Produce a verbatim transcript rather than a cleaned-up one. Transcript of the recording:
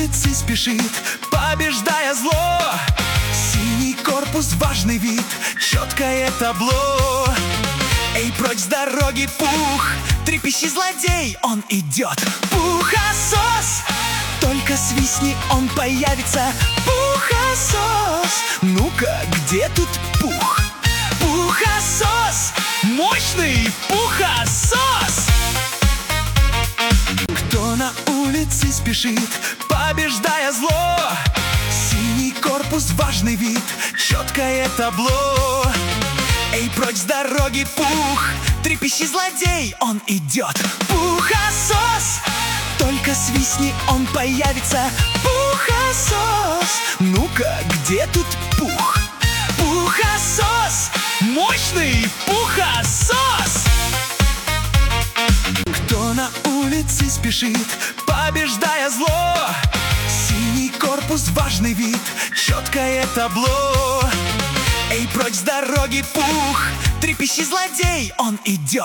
улице спешит, побеждая зло. Синий корпус, важный вид, четкое табло. Эй, прочь с дороги, Пух, трепещи, злодей, он идет. Пухосос, только свистни, он появится. Пухосос, ну-ка, где тут Пух? Пухосос, мощный пухосос. Кто на улице спешит, побеждая зло? Синий корпус, важный вид, четкое табло. Эй, прочь с дороги, Пух, трепещи, злодей, он идет. Пухосос, только свистни, он появится. Пухосос, ну-ка, где тут Пух? Пухосос, мощный пухосос. Кто на улице спешит, побеждая зло? Синий корпус, важный вид, четкое табло. Эй, прочь с дороги, Пух, трепещи, злодей, он идет.